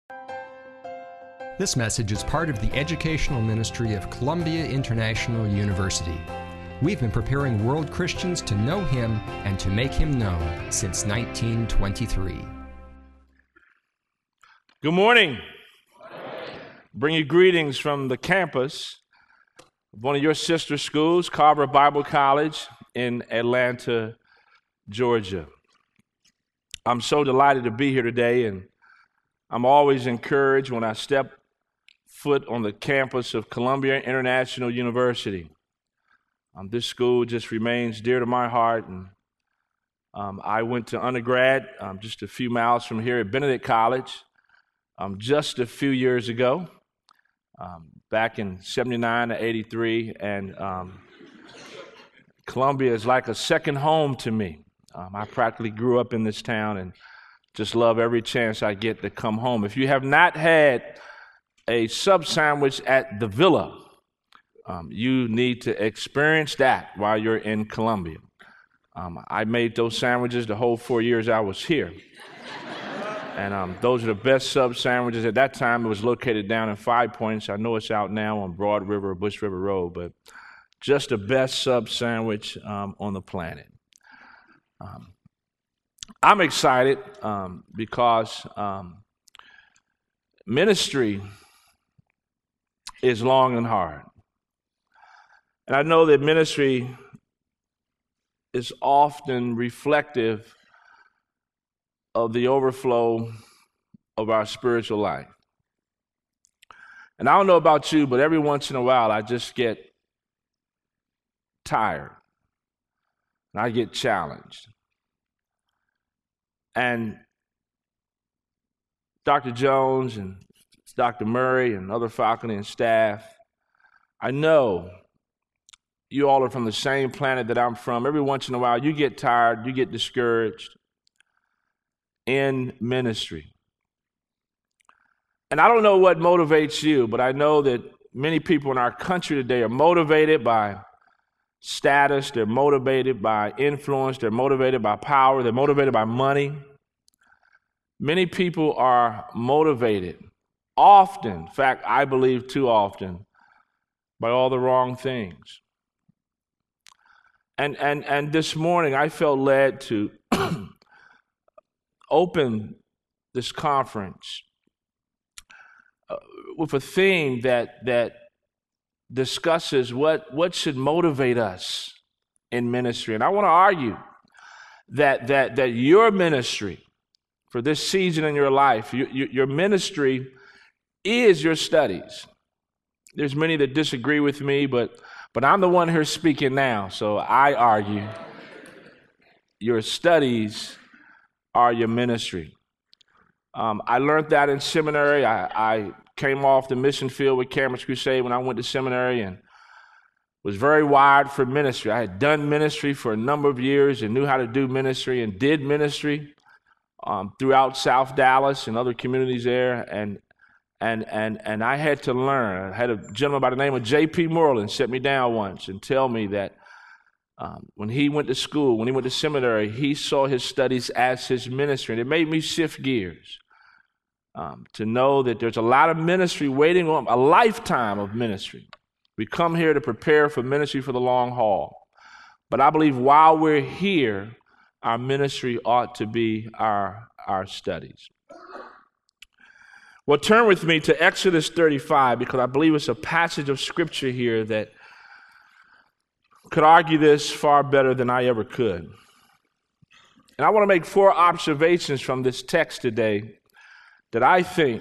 This message is part of the educational ministry of Columbia International University. We've been preparing world Christians to know Him and to make Him known since 1923. Good morning. Bring you greetings from the campus of one of your sister schools, Carver Bible College in Atlanta, Georgia. I'm so delighted to be here today, and I'm always encouraged when I step foot on the campus of Columbia International University. This school just remains dear to my heart, and I went to undergrad just a few miles from here at Benedict College just a few years ago, back in 79 to 83, and Columbia is like a second home to me. I practically grew up in this town and just love every chance I get to come home. If you have not had a sub sandwich at the Villa, you need to experience that while you're in Columbia. I made those sandwiches the whole 4 years I was here. And those are the best sub sandwiches. At that time, it was located down in Five Points. I know it's out now on Broad River or Bush River Road, but just the best sub sandwich on the planet. I'm excited because ministry is long and hard. And I know that ministry is often reflective of the overflow of our spiritual life. And I don't know about you, but every once in a while I just get tired and I get challenged. And Dr. Jones and Dr. Murray and other faculty and staff, I know you all are from the same planet that I'm from. Every once in a while you get tired, you get discouraged in ministry. And I don't know what motivates you, but I know that many people in our country today are motivated by status, they're motivated by influence, they're motivated by power, they're motivated by money. Many people are motivated, often, in fact, I believe too often, by all the wrong things. And this morning I felt led to open this conference with a theme that discusses what should motivate us in ministry. And I want to argue that your ministry for this season in your life, your ministry is your studies. There's many that disagree with me, but I'm the one here speaking now, so I argue your studies are your ministry. I learned that in seminary. I came off the mission field with Cameron's Crusade when I went to seminary and was very wired for ministry. I had done ministry for a number of years and knew how to do ministry and did ministry throughout South Dallas and other communities there. And I had to learn. I had a gentleman by the name of J.P. Moreland sit me down once and tell me that when he went to school, when he went to seminary, he saw his studies as his ministry. And it made me shift gears to know that there's a lot of ministry waiting on, a lifetime of ministry. We come here to prepare for ministry for the long haul. But I believe while we're here, our ministry ought to be our studies. Well, turn with me to Exodus 35 because I believe it's a passage of Scripture here that could argue this far better than I ever could. And I want to make 4 observations from this text today that I think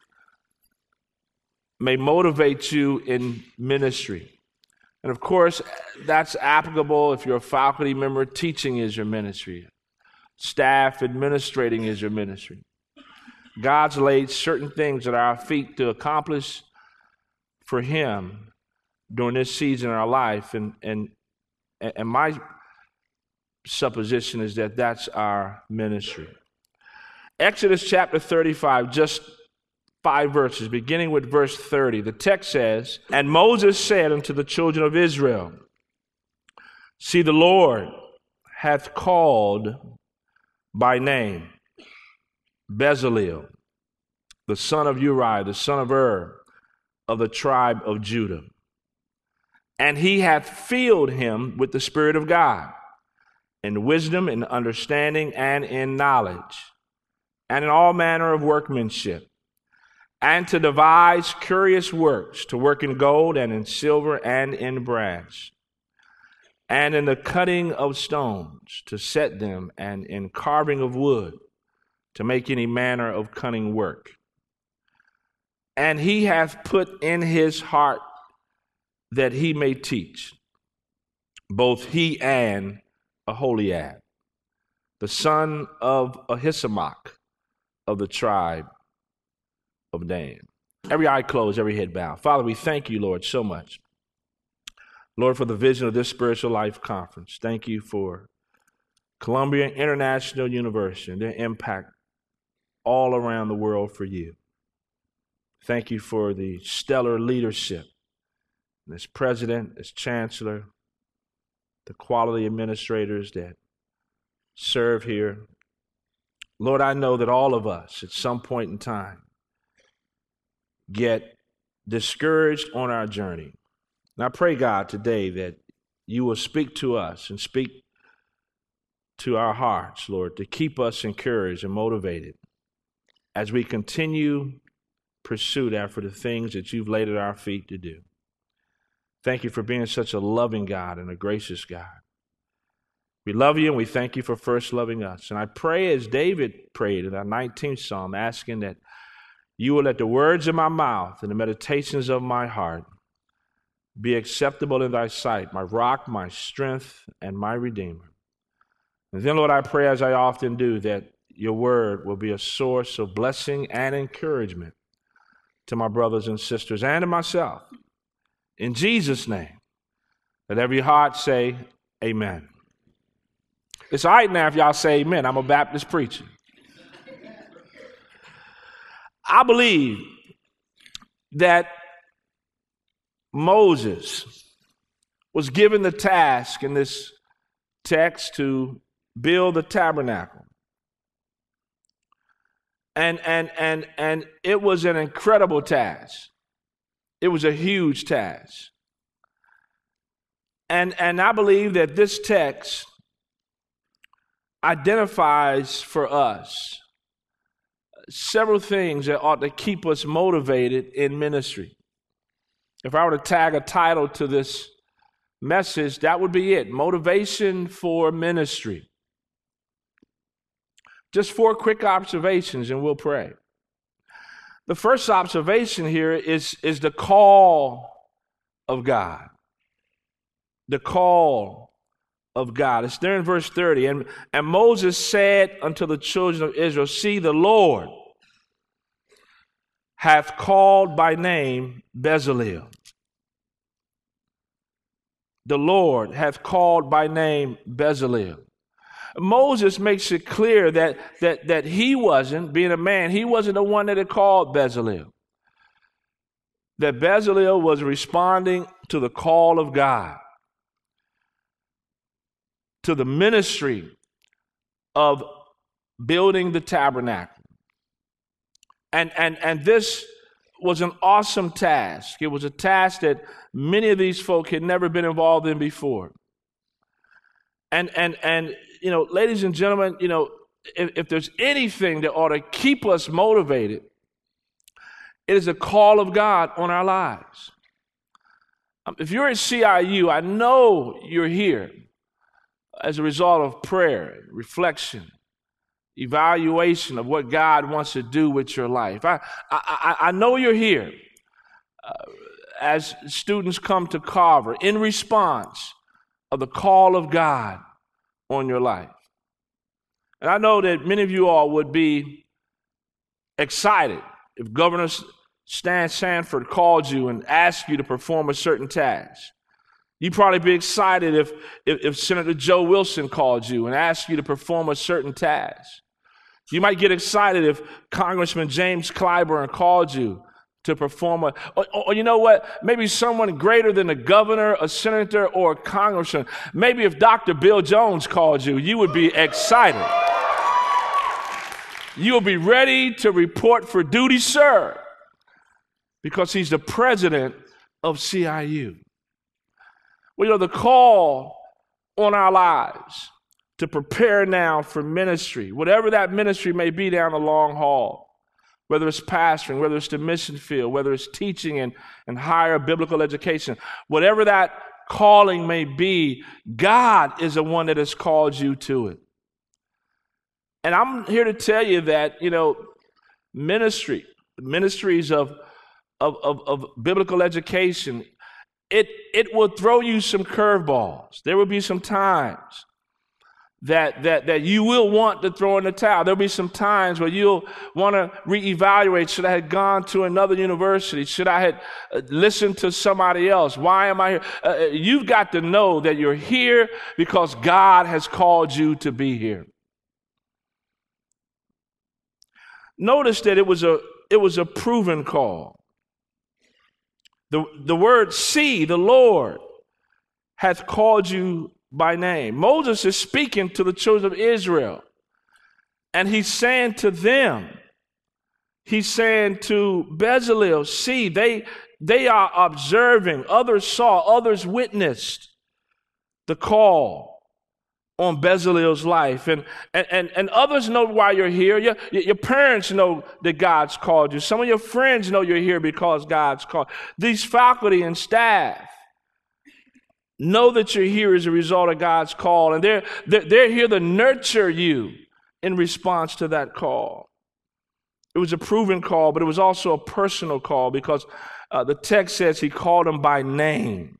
may motivate you in ministry. And of course, that's applicable if you're a faculty member. Teaching is your ministry. Staff administrating is your ministry. God's laid certain things at our feet to accomplish for Him during this season in our life. And my supposition is that that's our ministry. Exodus chapter 35, just 5 verses, beginning with verse 30. The text says, "And Moses said unto the children of Israel, See, the Lord hath called by name Bezaleel, the son of Uriah, the son of Ur, of the tribe of Judah. And he hath filled him with the Spirit of God, in wisdom, in understanding, and in knowledge, and in all manner of workmanship, and to devise curious works, to work in gold, and in silver, and in brass, and in the cutting of stones, to set them, and in carving of wood, to make any manner of cunning work. And he hath put in his heart that he may teach, both he and Aholiab, the son of Ahisamach, of the tribe of Dan. Every eye closed, every head bowed. Father, we thank you, Lord, so much. Lord, for the vision of this Spiritual Life Conference. Thank you for Columbia International University and their impact all around the world for you. Thank you for the stellar leadership, this president, this chancellor, the quality administrators that serve here. Lord, I know that all of us at some point in time get discouraged on our journey. And I pray, God, today that you will speak to us and speak to our hearts, Lord, to keep us encouraged and motivated as we continue pursuit after the things that you've laid at our feet to do. Thank you for being such a loving God and a gracious God. We love you and we thank you for first loving us. And I pray as David prayed in our 19th Psalm, asking that you will let the words of my mouth and the meditations of my heart be acceptable in thy sight, my rock, my strength, and my redeemer. And then, Lord, I pray, as I often do, that your word will be a source of blessing and encouragement to my brothers and sisters and to myself. In Jesus' name, let every heart say amen. It's all right now if y'all say amen. I'm a Baptist preacher. I believe that Moses was given the task in this text to build the tabernacle. And it was an incredible task. It was a huge task. And I believe that this text identifies for us several things that ought to keep us motivated in ministry. If I were to tag a title to this message, that would be it: Motivation for Ministry. Just 4 quick observations and we'll pray. The first observation here is the call of God. The call of God. It's there in verse 30. And Moses said unto the children of Israel, see, the Lord hath called by name Bezalel. The Lord hath called by name Bezalel. Moses makes it clear that he wasn't, being a man, he wasn't the one that had called Bezalel. That Bezalel was responding to the call of God, to the ministry of building the tabernacle. And this was an awesome task. It was a task that many of these folk had never been involved in before. And you know, ladies and gentlemen, you know, if there's anything that ought to keep us motivated, it is a call of God on our lives. If you're at CIU, I know you're here as a result of prayer, reflection, evaluation of what God wants to do with your life. I know you're here as students come to Carver in response of the call of God on your life. And I know that many of you all would be excited if Governor Stan Sanford called you and asked you to perform a certain task. You'd probably be excited if Senator Joe Wilson called you and asked you to perform a certain task. You might get excited if Congressman James Clyburn called you to perform or you know what, maybe someone greater than a governor, a senator, or a congressman. Maybe if Dr. Bill Jones called you, you would be excited. You'll be ready to report for duty, sir, because he's the president of CIU. Well, you know, the call on our lives to prepare now for ministry, whatever that ministry may be down the long haul, whether it's pastoring, whether it's the mission field, whether it's teaching and higher biblical education, whatever that calling may be, God is the one that has called you to it. And I'm here to tell you that, you know, ministries of biblical education, it will throw you some curveballs. There will be some times that you will want to throw in the towel. There'll be some times where you'll want to reevaluate. Should I have gone to another university? Should I have listened to somebody else? Why am I here? You've got to know that you're here because God has called you to be here. Notice that it was a proven call. The word see, the Lord hath called you by name. Moses is speaking to the children of Israel, and he's saying to them, he's saying to Bezalel, see, they are observing, others saw, others witnessed the call on Bezalel's life, and others know why you're here. Your parents know that God's called you. Some of your friends know you're here because God's called. These faculty and staff know that you're here as a result of God's call, and they're here to nurture you in response to that call. It was a proven call, but it was also a personal call because the text says he called them by name.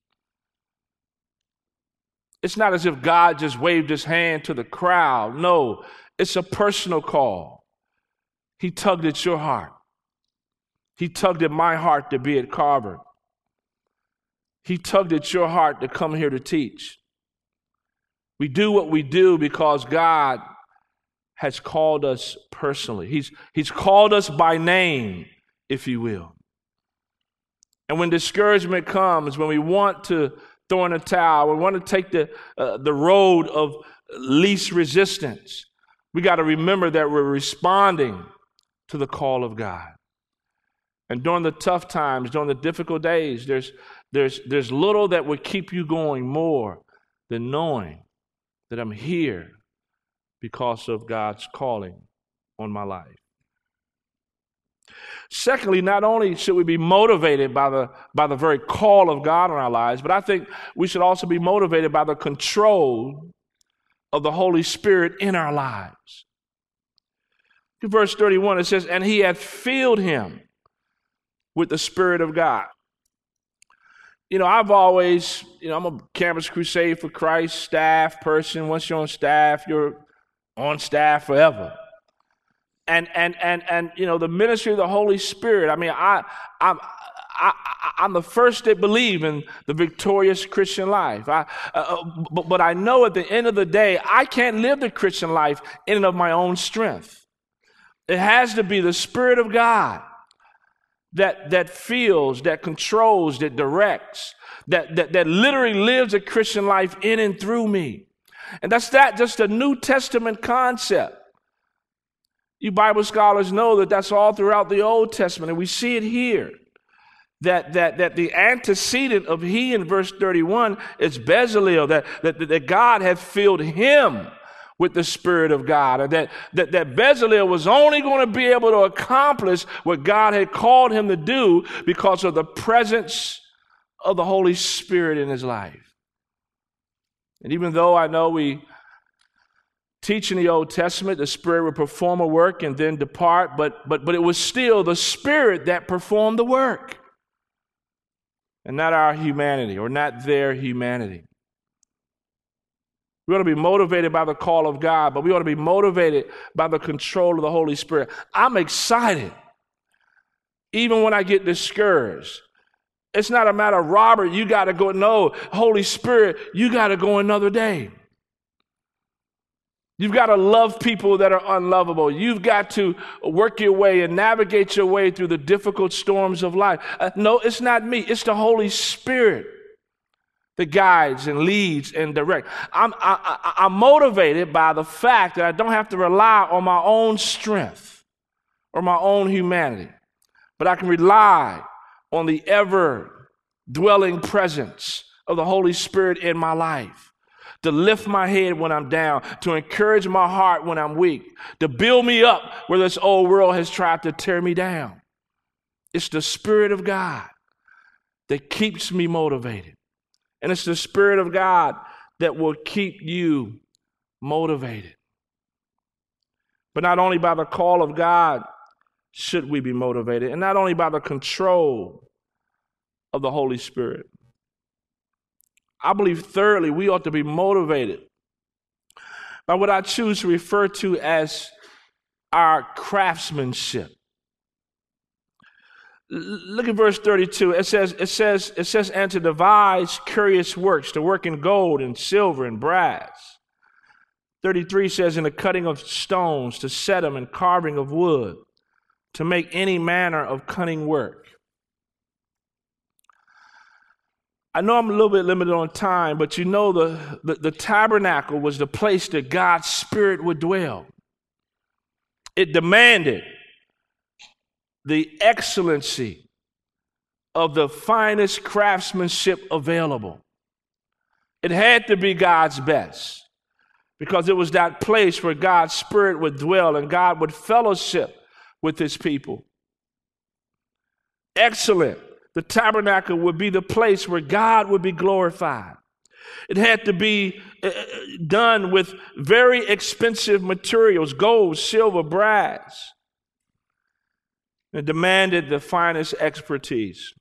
It's not as if God just waved his hand to the crowd. No, it's a personal call. He tugged at your heart. He tugged at my heart to be at Carver. He tugged at your heart to come here to teach. We do what we do because God has called us personally. He's called us by name, if you will. And when discouragement comes, when we want to throw in a towel, we want to take the road of least resistance, we got to remember that we're responding to the call of God. And during the tough times, during the difficult days, there's little that would keep you going more than knowing that I'm here because of God's calling on my life. Secondly, not only should we be motivated by the very call of God on our lives, but I think we should also be motivated by the control of the Holy Spirit in our lives. In verse 31, it says, and he hath filled him with the Spirit of God. You know, I've always, I'm a Campus Crusade for Christ staff person. Once you're on staff, you're on staff forever. And the ministry of the Holy Spirit. I mean, I'm the first to believe in the victorious Christian life. But I know at the end of the day, I can't live the Christian life in and of my own strength. It has to be the Spirit of God that feels, that controls, that directs, that literally lives a Christian life in and through me. And that's just a New Testament concept. You Bible scholars know that that's all throughout the Old Testament, and we see it here. That the antecedent of he in verse 31 is Bezalel, that God had filled him with the Spirit of God, and that Bezalel was only going to be able to accomplish what God had called him to do because of the presence of the Holy Spirit in his life. And even though I know we teach in the Old Testament, the Spirit would perform a work and then depart, but it was still the Spirit that performed the work, and not our humanity, or not their humanity. We ought to be motivated by the call of God, but we ought to be motivated by the control of the Holy Spirit. I'm excited, even when I get discouraged. It's not a matter of, Robert, you got to go. No, Holy Spirit, you got to go another day. You've got to love people that are unlovable. You've got to work your way and navigate your way through the difficult storms of life. No, it's not me. It's the Holy Spirit that guides and leads and directs. I'm motivated by the fact that I don't have to rely on my own strength or my own humanity, but I can rely on the ever-dwelling presence of the Holy Spirit in my life, to lift my head when I'm down, to encourage my heart when I'm weak, to build me up where this old world has tried to tear me down. It's the Spirit of God that keeps me motivated. And it's the Spirit of God that will keep you motivated. But not only by the call of God should we be motivated, and not only by the control of the Holy Spirit. I believe, thirdly, we ought to be motivated by what I choose to refer to as our craftsmanship. Look at verse 32. It says, and to devise curious works, to work in gold and silver and brass. 33 says, in the cutting of stones, to set them, and carving of wood, to make any manner of cunning work. I know I'm a little bit limited on time, but you know the tabernacle was the place that God's Spirit would dwell. It demanded the excellency of the finest craftsmanship available. It had to be God's best, because it was that place where God's Spirit would dwell and God would fellowship with his people. Excellent. The tabernacle would be the place where God would be glorified. It had to be done with very expensive materials, gold, silver, brass. It demanded the finest expertise,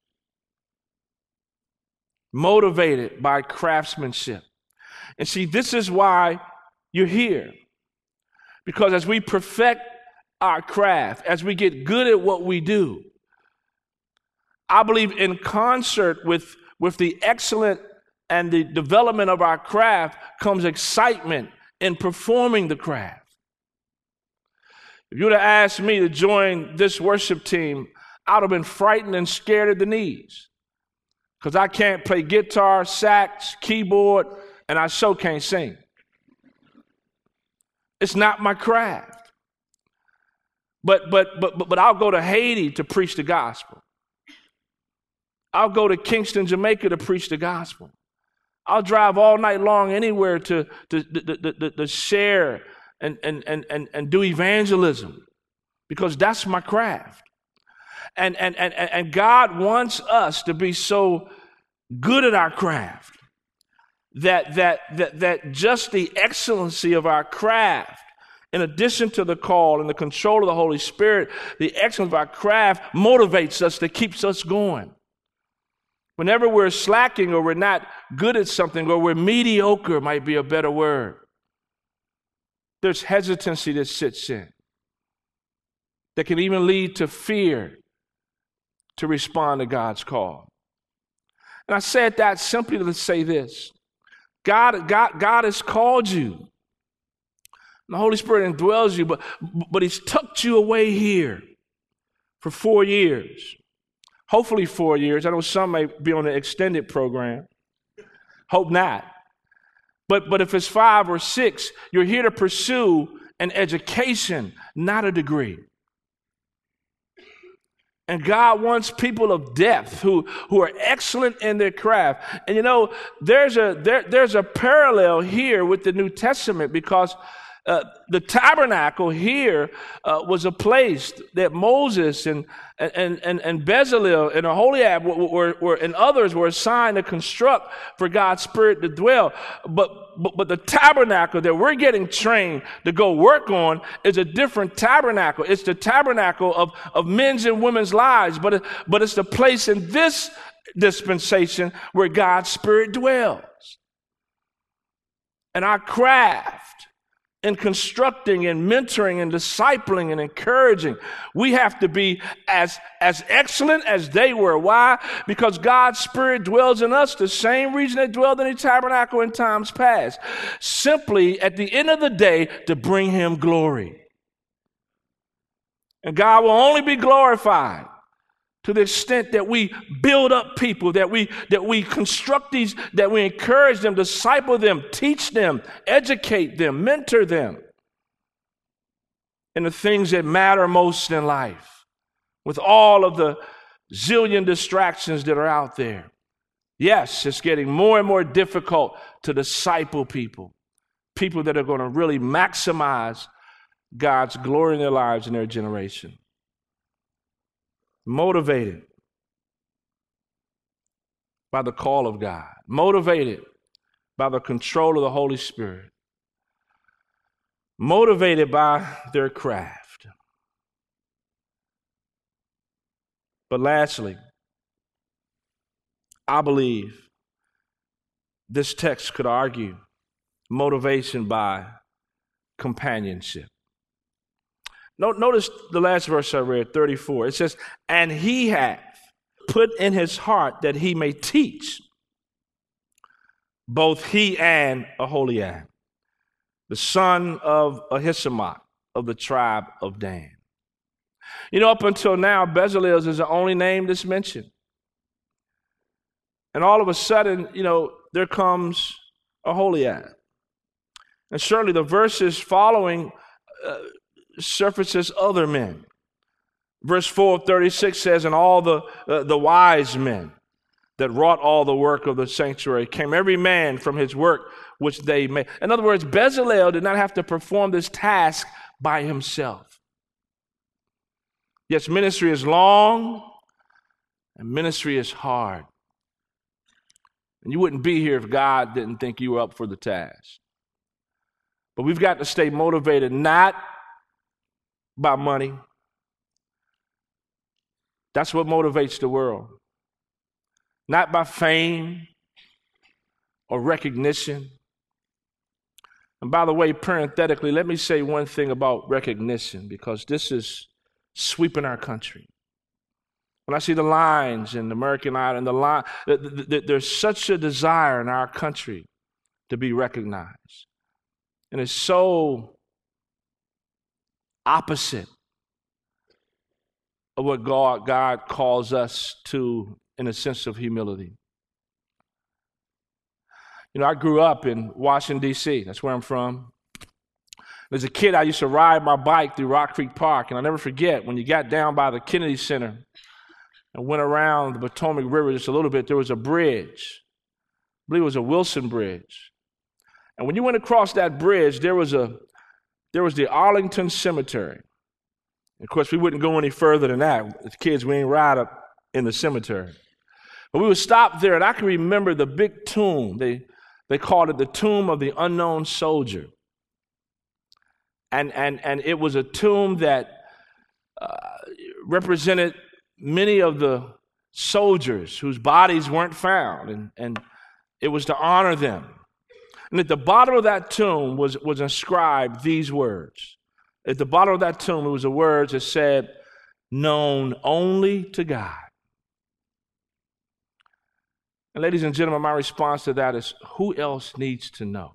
motivated by craftsmanship. And see, this is why you're here. Because as we perfect our craft, as we get good at what we do, I believe in concert with the excellent and the development of our craft comes excitement in performing the craft. If you would have asked me to join this worship team, I would have been frightened and scared at the knees, because I can't play guitar, sax, keyboard, and I sure can't sing. It's not my craft. But I'll go to Haiti to preach the gospel. I'll go to Kingston, Jamaica to preach the gospel. I'll drive all night long anywhere to share and do evangelism, because that's my craft. And God wants us to be so good at our craft that just the excellency of our craft, in addition to the call and the control of the Holy Spirit, the excellence of our craft motivates us, that keeps us going. Whenever we're slacking or we're not good at something, or we're mediocre, might be a better word, there's hesitancy that sits in that can even lead to fear to respond to God's call. And I said that simply to say this. God has called you. The Holy Spirit indwells you, but he's tucked you away here for 4 years. Hopefully 4 years. I know some may be on an extended program. Hope not. But if it's 5 or 6, you're here to pursue an education, not a degree. And God wants people of depth who are excellent in their craft. And you know, there's a parallel here with the New Testament, because the tabernacle here was a place that Moses and Bezalel and Aholiab were and others were assigned to construct for God's Spirit to dwell. But the tabernacle that we're getting trained to go work on is a different tabernacle. It's the tabernacle of men's and women's lives, but it's the place in this dispensation where God's Spirit dwells. And our craft in constructing and mentoring and discipling and encouraging, we have to be as excellent as they were. Why? Because God's Spirit dwells in us the same reason it dwelled in the tabernacle in times past. Simply, at the end of the day, to bring him glory. And God will only be glorified to the extent that we build up people, that we construct these, that we encourage them, disciple them, teach them, educate them, mentor them in the things that matter most in life, with all of the zillion distractions that are out there. Yes, it's getting more and more difficult to disciple people that are going to really maximize God's glory in their lives and their generation. Motivated by the call of God, motivated by the control of the Holy Spirit, motivated by their craft. But lastly, I believe this text could argue motivation by companionship. Notice the last verse I read, 34. It says, and he hath put in his heart that he may teach, both he and Aholiab, the son of Ahisamach of the tribe of Dan. You know, up until now, Bezalel is the only name that's mentioned. And all of a sudden, you know, there comes Aholiab. And certainly the verses following surfaces other men. Verse 4 of 36 says, and all the wise men that wrought all the work of the sanctuary came, every man from his work which they made. In other words, Bezalel did not have to perform this task by himself. Yes, ministry is long and ministry is hard. And you wouldn't be here if God didn't think you were up for the task. But we've got to stay motivated, not by money. That's what motivates the world. Not by fame or recognition. And by the way, parenthetically, let me say one thing about recognition, because this is sweeping our country. When I see the lines in American Idol, there's such a desire in our country to be recognized. And it's so opposite of what God calls us to in a sense of humility. You know, I grew up in Washington, D.C. That's where I'm from. As a kid, I used to ride my bike through Rock Creek Park, and I'll never forget when you got down by the Kennedy Center and went around the Potomac River just a little bit, there was a bridge. I believe it was a Wilson Bridge. And when you went across that bridge, there was the Arlington Cemetery. Of course, we wouldn't go any further than that. As kids, we ain't ride up in the cemetery. But we would stop there, and I can remember the big tomb. They called it the Tomb of the Unknown Soldier. And it was a tomb that represented many of the soldiers whose bodies weren't found, and it was to honor them. And at the bottom of that tomb was inscribed these words. At the bottom of that tomb, it was the words that said, known only to God. And ladies and gentlemen, my response to that is, who else needs to know?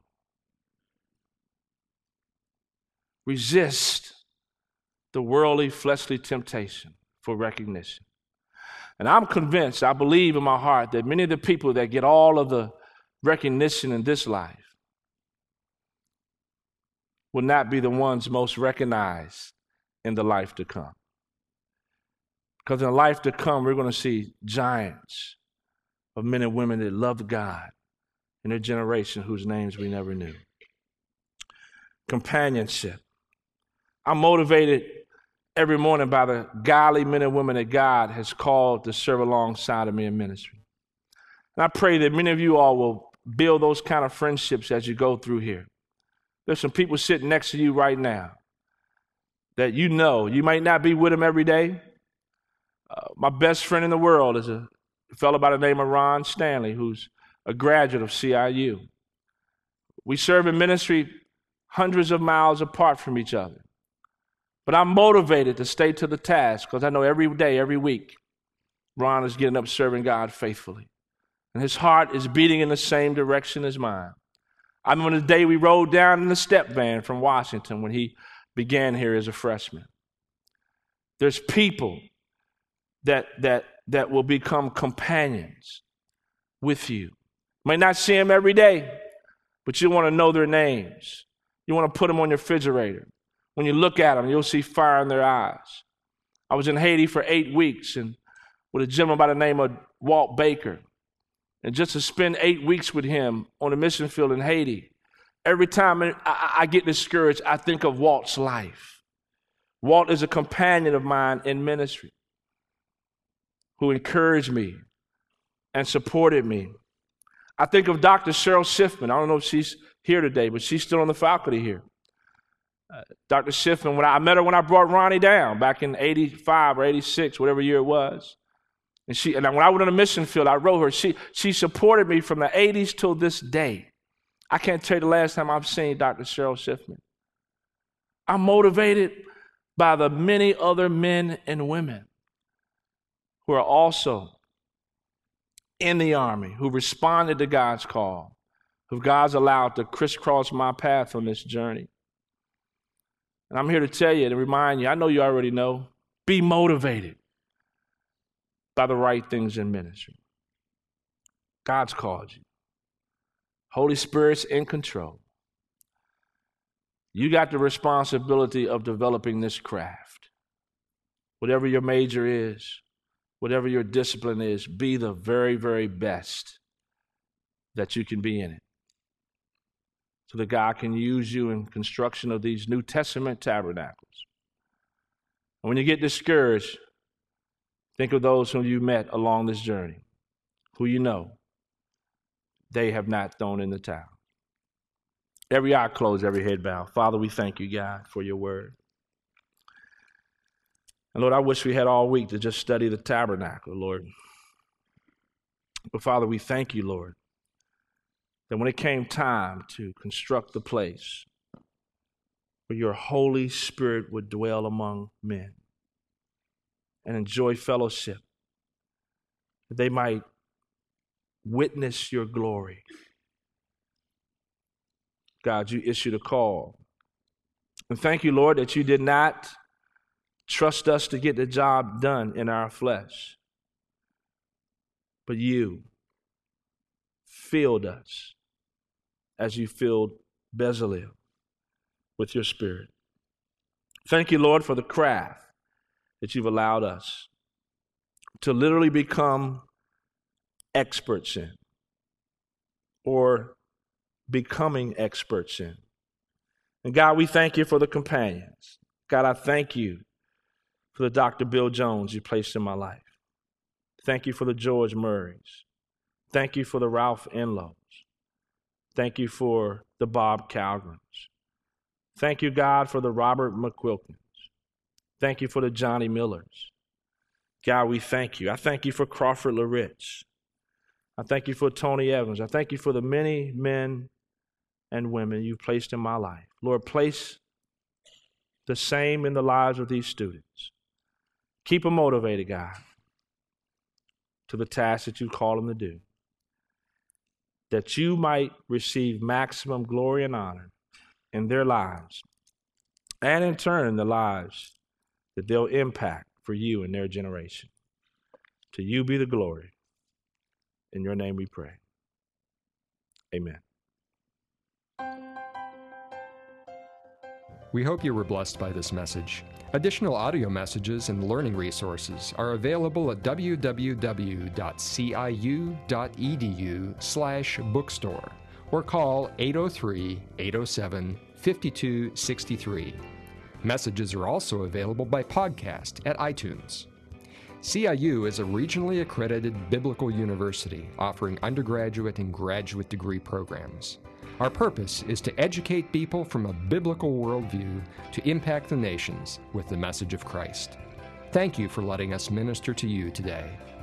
Resist the worldly, fleshly temptation for recognition. And I'm convinced, I believe in my heart, that many of the people that get all of the recognition in this life will not be the ones most recognized in the life to come. Because in the life to come, we're going to see giants of men and women that loved God in their generation whose names we never knew. Companionship. I'm motivated every morning by the godly men and women that God has called to serve alongside of me in ministry. And I pray that many of you all will build those kind of friendships as you go through here. There's some people sitting next to you right now that you know. You might not be with them every day. My best friend in the world is a fellow by the name of Ron Stanley, who's a graduate of CIU. We serve in ministry hundreds of miles apart from each other. But I'm motivated to stay to the task because I know every day, every week, Ron is getting up serving God faithfully. And his heart is beating in the same direction as mine. I remember the day we rode down in the step van from Washington when he began here as a freshman. There's people that will become companions with you. You might not see them every day, but you want to know their names. You want to put them on your refrigerator. When you look at them, you'll see fire in their eyes. I was in Haiti for 8 weeks and with a gentleman by the name of Walt Baker. And just to spend 8 weeks with him on a mission field in Haiti, every time I get discouraged, I think of Walt's life. Walt is a companion of mine in ministry who encouraged me and supported me. I think of Dr. Cheryl Schiffman. I don't know if she's here today, but she's still on the faculty here. Dr. Schiffman, when I met her when I brought Ronnie down back in 85 or 86, whatever year it was. And when I went on a mission field, I wrote her. She supported me from the 80s till this day. I can't tell you the last time I've seen Dr. Cheryl Schiffman. I'm motivated by the many other men and women who are also in the Army, who responded to God's call, who God's allowed to crisscross my path on this journey. And I'm here to tell you, to remind you, I know you already know, be motivated by the right things in ministry. God's called you. Holy Spirit's in control. You got the responsibility of developing this craft. Whatever your major is, whatever your discipline is, be the very, very best that you can be in it, so that God can use you in construction of these New Testament tabernacles. And when you get discouraged, think of those whom you met along this journey, who you know they have not thrown in the towel. Every eye closed, every head bowed. Father, we thank you, God, for your word. And Lord, I wish we had all week to just study the tabernacle, Lord. But Father, we thank you, Lord, that when it came time to construct the place where your Holy Spirit would dwell among men and enjoy fellowship, that they might witness your glory, God, you issued a call. And thank you, Lord, that you did not trust us to get the job done in our flesh, but you filled us as you filled Bezalel with your Spirit. Thank you, Lord, for the craft that you've allowed us to literally become experts in, or becoming experts in. And God, we thank you for the companions. God, I thank you for the Dr. Bill Jones you placed in my life. Thank you for the George Murrays. Thank you for the Ralph Enlows. Thank you for the Bob Calgrens. Thank you, God, for the Robert McQuilkins. Thank you for the Johnny Millers. God, we thank you. I thank you for Crawford LaRich. I thank you for Tony Evans. I thank you for the many men and women you've placed in my life. Lord, place the same in the lives of these students. Keep them motivated, God, to the task that you call them to do, that you might receive maximum glory and honor in their lives, and in turn, the lives that they'll impact for you and their generation. To you be the glory. In your name we pray. Amen. We hope you were blessed by this message. Additional audio messages and learning resources are available at www.ciu.edu/bookstore or call 803-807-5263. Messages are also available by podcast at iTunes. CIU is a regionally accredited biblical university offering undergraduate and graduate degree programs. Our purpose is to educate people from a biblical worldview to impact the nations with the message of Christ. Thank you for letting us minister to you today.